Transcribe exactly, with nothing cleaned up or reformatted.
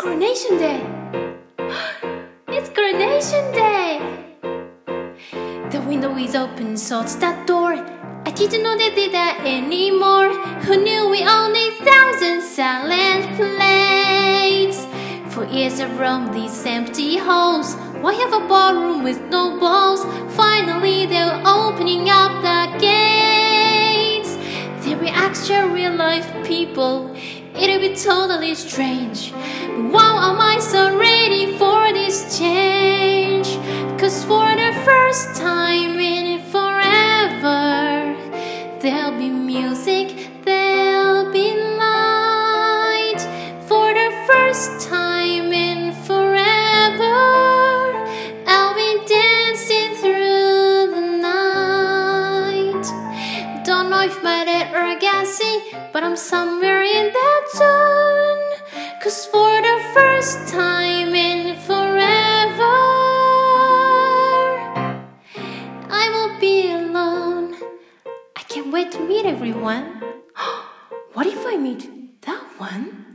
Coronation Day! It's Coronation Day! The window is open, so it's that door. I didn't know they did that anymore. Who knew we owned a thousand silent plates? For years I've roamed these empty halls. Why have a ballroom with no balls? Finally they're opening up the gates. There be extra real life people. It'll be totally strange. But wow, am I so ready for this change? Cause for the first time in forever, there'll be music, there'll be light. For the first time in forever, I'll be dancing through the night. Don't know if my dad or guessing, but I'm somewhere in that zone. Cause for the first time in forever, I won't be alone. I can't wait to meet everyone. What if I meet that one?